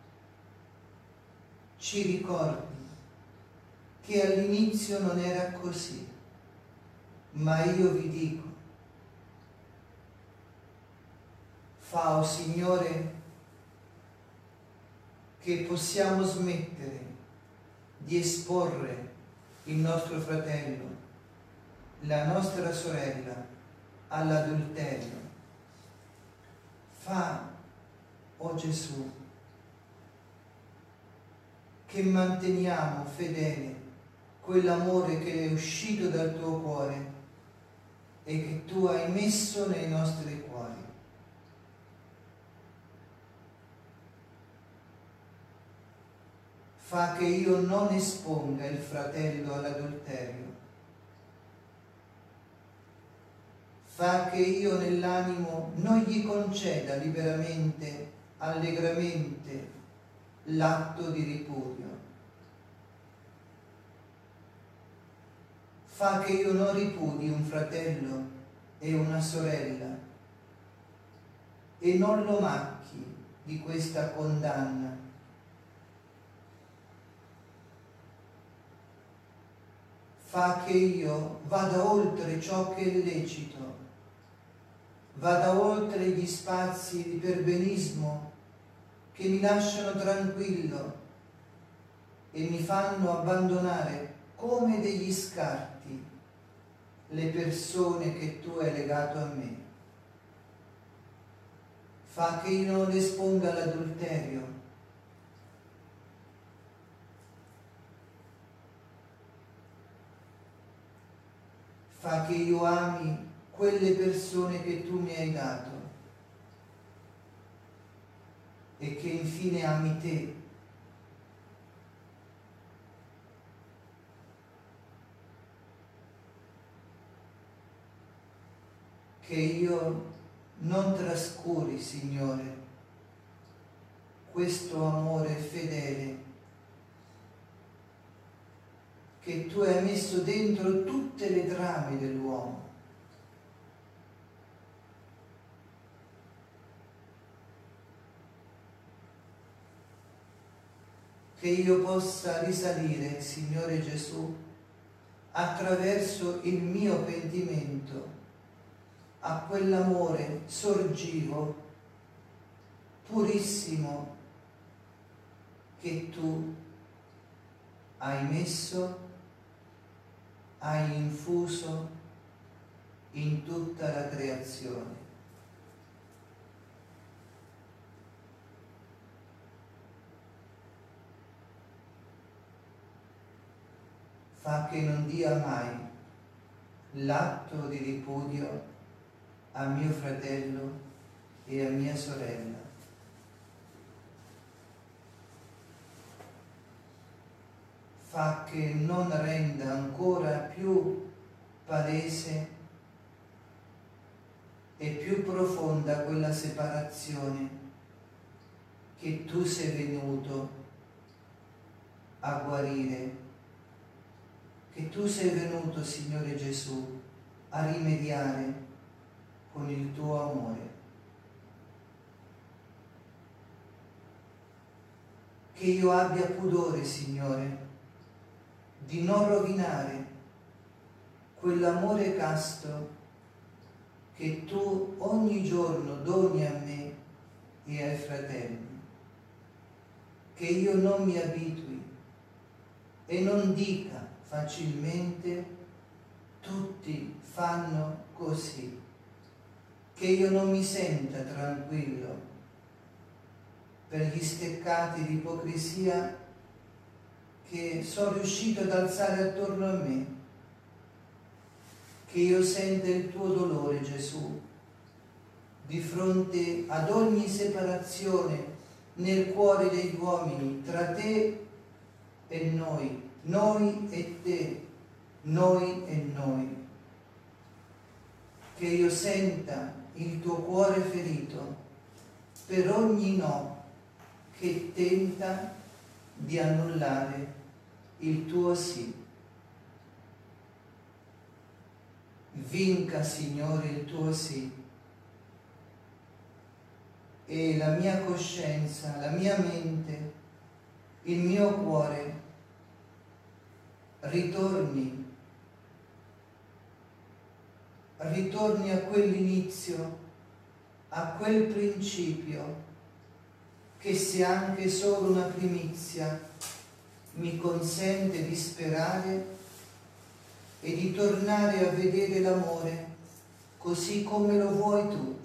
ci ricordi che all'inizio non era così, ma io vi dico Fa, oh Signore, che possiamo smettere di esporre il nostro fratello, la nostra sorella all'adulterio. Fa, oh Gesù, che manteniamo fedele quell'amore che è uscito dal tuo cuore e che tu hai messo nei nostri cuori. Fa che io non esponga il fratello all'adulterio. Fa che io nell'animo non gli conceda liberamente, allegramente, l'atto di ripudio. Fa che io non ripudi un fratello e una sorella e non lo macchi di questa condanna. Fa che io vada oltre ciò che è lecito, vada oltre gli spazi di perbenismo che mi lasciano tranquillo e mi fanno abbandonare come degli scarti le persone che tu hai legato a me. Fa che io non esponga l'adulterio. Fa che io ami quelle persone che tu mi hai dato e che infine ami te. Che io non trascuri, Signore, questo amore fedele che tu hai messo dentro tutte le trame dell'uomo. Che io possa risalire, Signore Gesù, attraverso il mio pentimento a quell'amore sorgivo, purissimo, che tu hai messo, hai infuso in tutta la creazione. Fa che non dia mai l'atto di ripudio a mio fratello e a mia sorella. Fa che non renda ancora più palese e più profonda quella separazione che tu sei venuto a guarire, che tu sei venuto, Signore Gesù, a rimediare con il tuo amore. Che io abbia pudore, Signore, di non rovinare quell'amore casto che tu ogni giorno doni a me e ai fratelli. Che io non mi abitui e non dica facilmente tutti fanno così. Che io non mi senta tranquillo per gli steccati di ipocrisia che sono riuscito ad alzare attorno a me. Che io senta il tuo dolore, Gesù, di fronte ad ogni separazione nel cuore degli uomini tra te e noi e te, noi e noi. Che io senta il tuo cuore ferito per ogni no che tenta di annullare il tuo sì. Vinca, Signore, il tuo sì e la mia coscienza, la mia mente, il mio cuore ritorni a quell'inizio a quel principio che, se anche solo una primizia, mi consente di sperare e di tornare a vedere l'amore così come lo vuoi tu.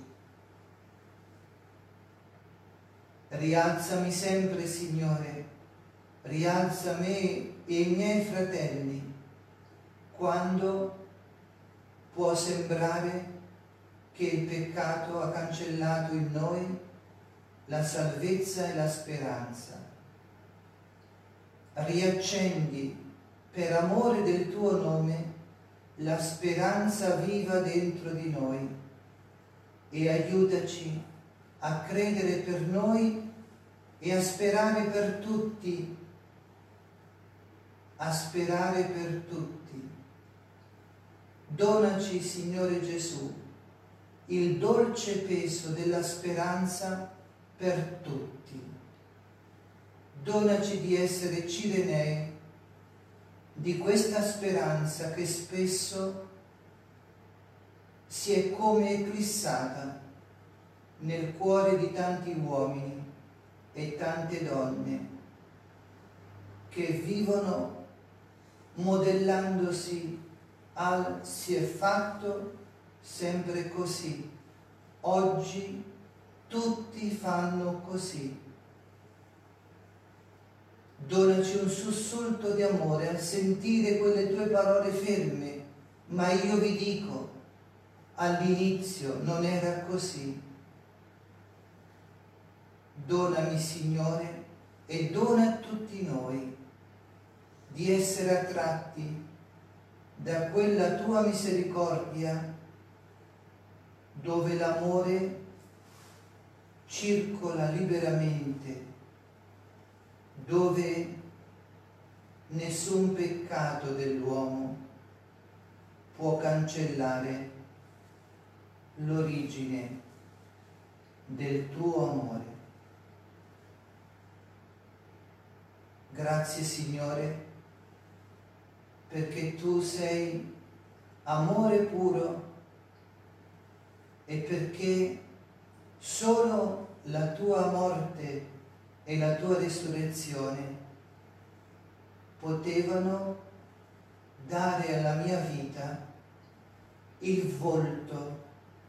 Rialzami sempre, Signore, rialza me e i miei fratelli, quando può sembrare che il peccato ha cancellato in noi la salvezza e la speranza. Riaccendi, per amore del tuo nome, la speranza viva dentro di noi e aiutaci a credere per noi e a sperare per tutti, a sperare per tutti. Donaci, Signore Gesù, il dolce peso della speranza per tutti. Donaci di essere cirenei di questa speranza che spesso si è come eclissata nel cuore di tanti uomini e tante donne che vivono modellandosi al "si è fatto sempre così, oggi tutti fanno così". Donaci un sussulto di amore al sentire quelle tue parole ferme: ma io vi dico, all'inizio non era così. Donami, Signore, e dona a tutti noi di essere attratti da quella tua misericordia dove l'amore circola liberamente, dove nessun peccato dell'uomo può cancellare l'origine del tuo amore. Grazie, Signore, perché tu sei amore puro e perché solo la tua morte e la tua risurrezione potevano dare alla mia vita il volto,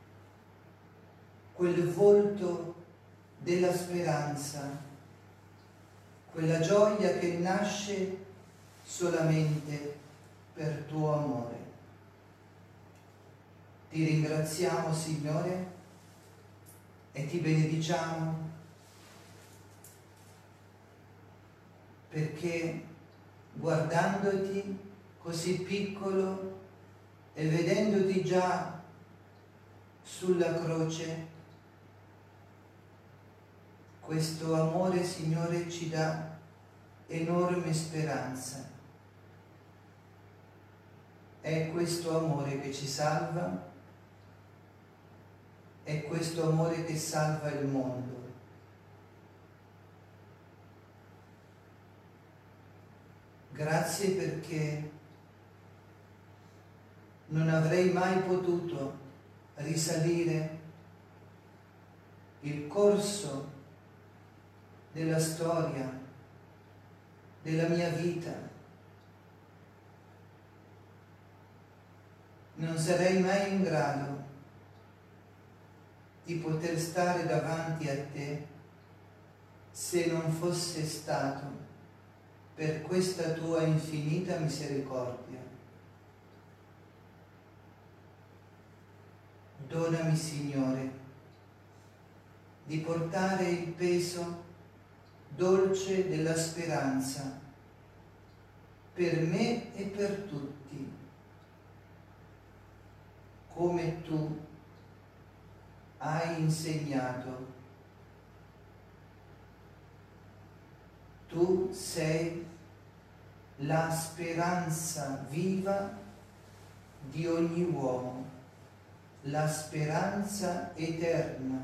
quel volto della speranza, quella gioia che nasce solamente per tuo amore. Ti ringraziamo, Signore, e ti benediciamo perché, guardandoti così piccolo e vedendoti già sulla croce, questo amore, Signore, ci dà enorme speranza. È questo amore che ci salva, è questo amore che salva il mondo. Grazie perché non avrei mai potuto risalire il corso della storia, della mia vita. Non sarei mai in grado di poter stare davanti a te se non fosse stato per questa tua infinita misericordia. Donami, Signore, di portare il peso dolce della speranza per me e per tutti, come tu hai insegnato. Tu sei la speranza viva di ogni uomo, la speranza eterna.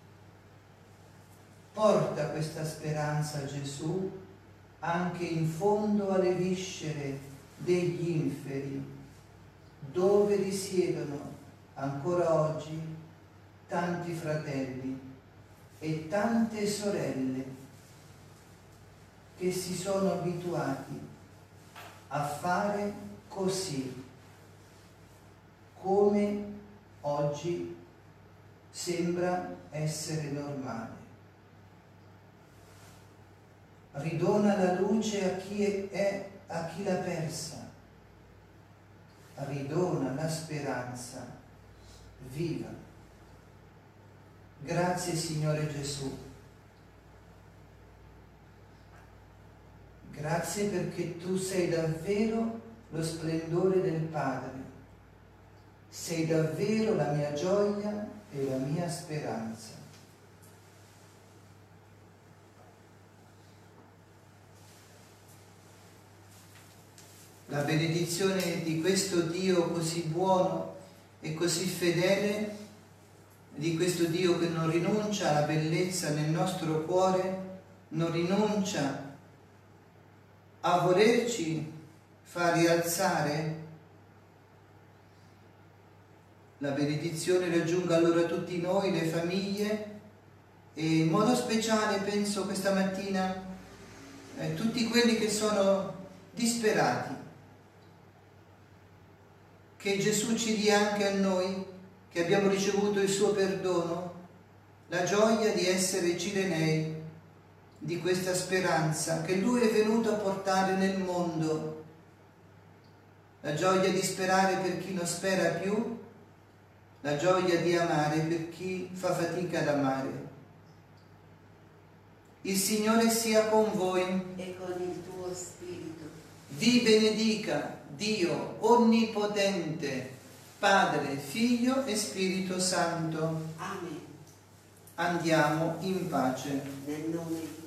Porta questa speranza, Gesù, anche in fondo alle viscere degli inferi, dove risiedono ancora oggi tanti fratelli e tante sorelle che si sono abituati a fare così, come oggi sembra essere normale. Ridona la luce a chi l'ha persa, ridona la speranza viva. Grazie Signore Gesù. Grazie perché tu sei davvero lo splendore del Padre. Sei davvero la mia gioia e la mia speranza. La benedizione di questo Dio così buono e così fedele, di questo Dio che non rinuncia alla bellezza nel nostro cuore, non rinuncia a volerci far rialzare, la benedizione raggiunga allora tutti noi, le famiglie, e in modo speciale penso questa mattina tutti quelli che sono disperati. Che Gesù ci dia anche a noi, che abbiamo ricevuto il suo perdono, la gioia di essere cirenei di questa speranza che Lui è venuto a portare nel mondo, la gioia di sperare per chi non spera più, la gioia di amare per chi fa fatica ad amare. Il Signore sia con voi e con il tuo spirito. Vi benedica Dio Onnipotente, Padre, Figlio e Spirito Santo. Amen. Andiamo in pace. Nel nome di